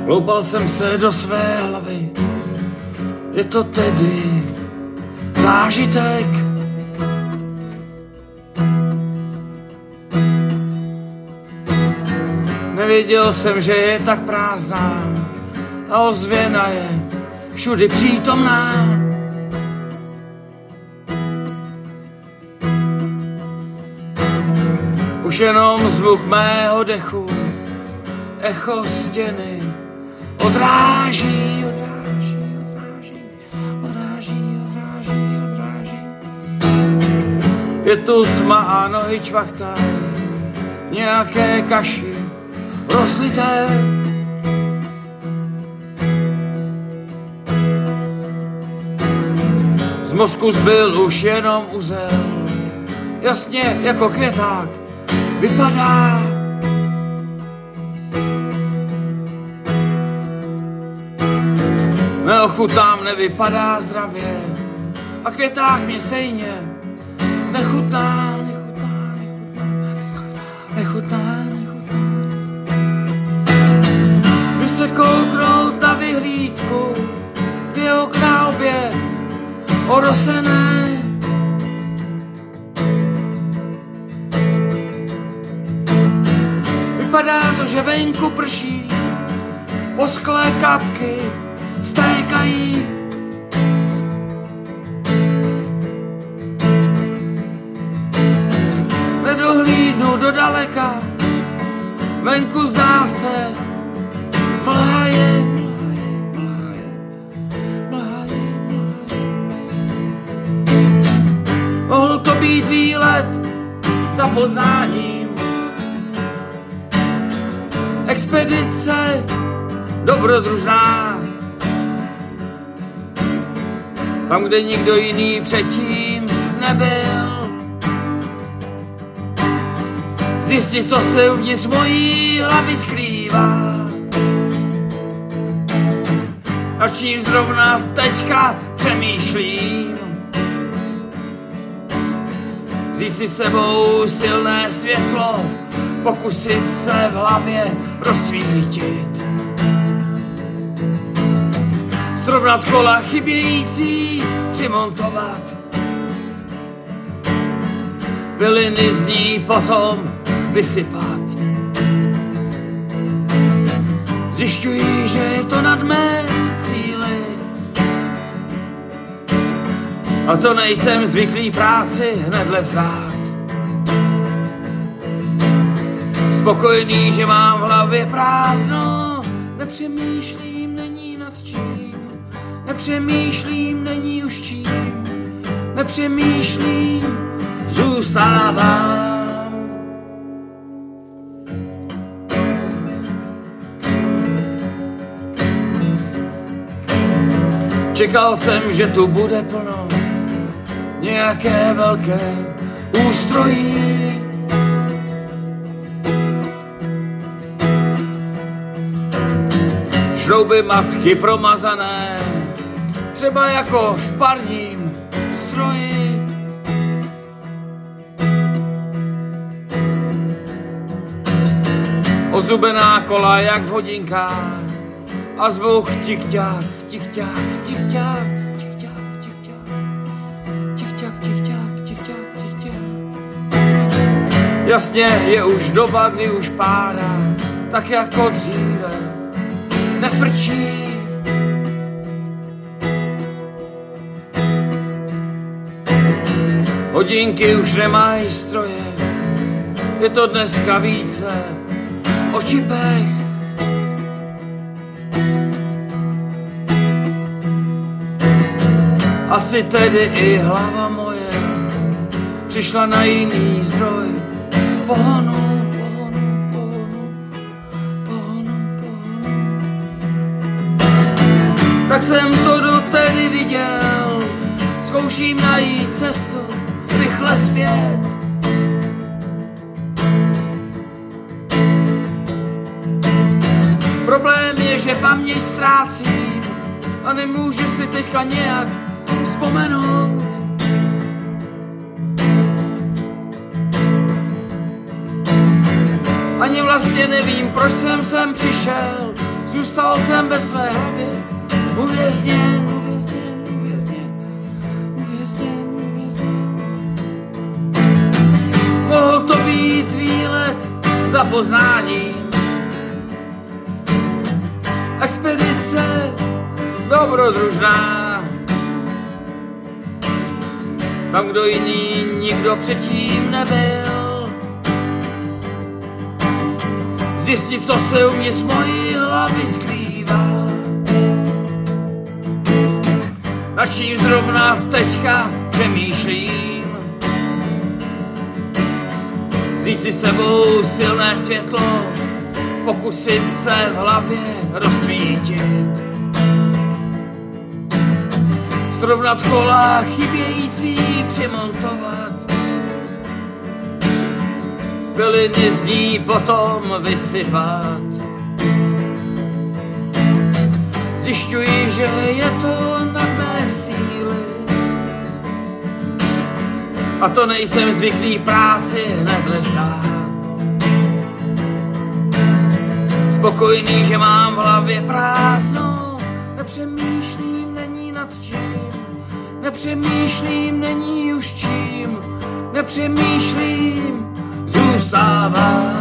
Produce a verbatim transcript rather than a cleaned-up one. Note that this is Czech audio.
Hloupal jsem se do své hlavy, je to tedy zážitek. Nevěděl jsem, že je tak prázdná a ozvěna je všudy přítomná. Už jenom zvuk mého dechu, echo stěny odráží, odráží, odráží, odráží, odráží, odráží. Je tu tma a nohy čvachta, nějaké kaši rozlité. Z mozku zbyl už jenom uzel, jasně jako květák vypadá. Neochutám, nevypadá zdravě a květák mě stejně nechutná, nechutná, nechutná, nechutná, nechutná. Když se kouknout na vyhlídku, dvě okna obě orosené. Vypadá to, že venku prší, posklé kapky stékají. Nedohlídnu do daleka, venku zdá se, mlha je, mlha je, mlha je, mlha je. Mohl to být výlet za poznáním, expedice dobrodružná, tam, kde nikdo jiný předtím nebyl. Zjistit, co se uvnitř mojí hlavy skrývá, a čím zrovna teďka přemýšlím. Vzít si sebou silné světlo, pokusit se v hlavě rozsvítit. Srovnat kola chybějící, přimontovat. Byliny z ní potom vysypat. Zjišťuji, že je to nad mé síly. A to nejsem zvyklý práci hnedle vzdát. Spokojený, že mám v hlavě prázdno, nepřemýšlím, není nad čím. Nepřemýšlím, není už čím. Nepřemýšlím, zůstávám. Čekal jsem, že tu bude plno nějaké velké ústrojí. Šrouby matky promazané, třeba jako v parním stroji. Ozubená kola jak v hodinkách a zvuk tik-ťák, tik-ťák, tik-ťák, tik-ťák, tik-ťák, tik-ťák, tik-ťák, tik-ťák, tik-ťák. Jasně, je už doba, kdy už pára, tak jako dříve, nefrčí. Hodinky už nemají stroje, je to dneska více o čipech. Asi tedy i hlava moje přišla na jiný zdroj pohonu, pohonu, pohonu, pohonu, pohonu. Tak jsem to dotedy viděl, zkouším najít cestu rychle zpět. Problém je, že paměť ztrácím a nemůžu si teďka nějak vzpomenout. Ani vlastně nevím, proč jsem sem přišel, Zůstal jsem bez své hlavy, uvězněn, uvězněn, uvězněn, uvězněn, uvězněn. Mohl to být výlet za poznáním, expedice dobrodružná. Tam, kdo jiný nikdo předtím nebyl. Zjistit, co se uvnitř mojí hlavy skrývá. Nad čím zrovna teďka přemýšlím. Vzít si sebou silné světlo, pokusit se v hlavě rozsvítit. Srovnat kola chybějící přimontovat. Byliny z ní potom vysypat. Zjišťuji, že je to nad mé síly. A to nejsem zvyklý práci hned ležát. Spokojný, že mám v hlavě prázdno. Nepřemýšlím, není nad čím. Nepřemýšlím, není už čím. Nepřemýšlím, zůstává.